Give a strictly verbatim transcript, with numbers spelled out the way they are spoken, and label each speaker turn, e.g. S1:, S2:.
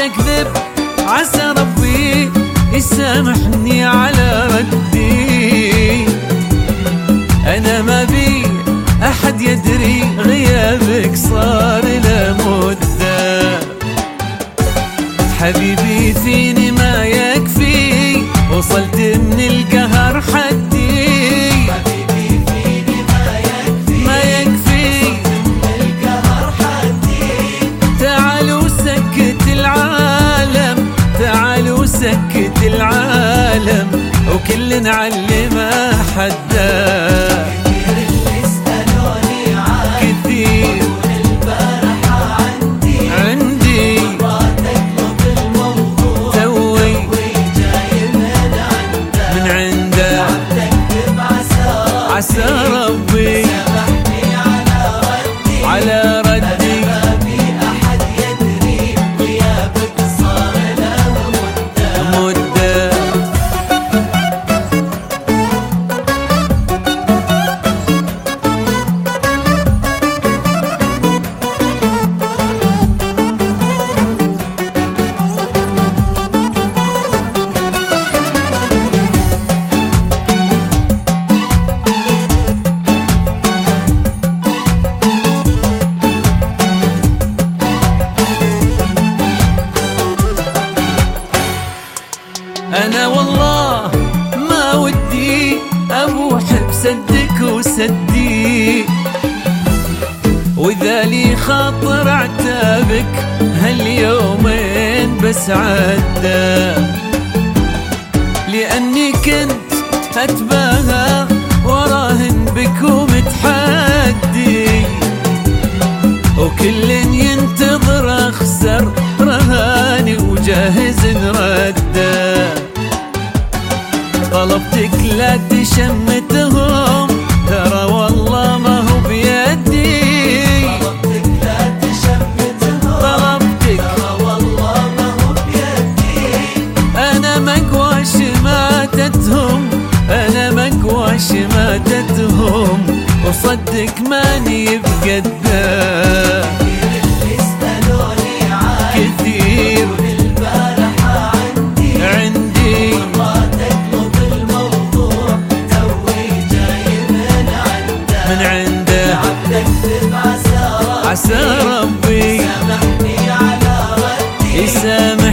S1: تكذب، عسى ربي يسامحني على ردي. أنا ما بي أحد يدري غيابك صار له مدة. حبيبي فيني ما يكفي، وصلت من القهر حدي.
S2: حبيبي فيني ما يكفي،
S1: ما يكفي
S2: من القهر حدي.
S1: تعال وسكت العالم، تعال وسكت العالم، وكل نعلم حدا.
S2: كثير اللي اسألوني عنك،
S1: كثير
S2: البارحة عندي
S1: عندي
S2: مرات اطلب الموضوع
S1: توي
S2: جاي من عنده،
S1: من عنده.
S2: تكذب عسى
S1: عسى ربي
S2: سامحني على ردي.
S1: على ردي.
S2: ما في أحد يدري غيابك صار له مدة.
S1: مدة أنا والله ما ودي أبوح بسدك وسدي، وإذا لي خاطر عتابك هاليومين بس عدى. لأني كنت أتباهى وراهن بك ومتحدي، وكل ينتظر أخسر رهاني وجاهز نرده. طلبتك لا تشمتهم، ترى والله ما هو بيدي.
S2: طلبتك لا تشمتهم،
S1: طلبتك
S2: ترى والله ما هو بيدي.
S1: أنا مقوى شماتتهم، أنا مقوى شماتتهم، وصدق ماني بقده.
S2: اللي اسألوني عنك،
S1: كثير
S2: البارحة عندي
S1: عندي
S2: مرات اطلب الموضوع توي جاي من عنده،
S1: من عنده.
S2: تكذب عسى
S1: عسى ربي
S2: سامحني على ردي.
S1: يسامحني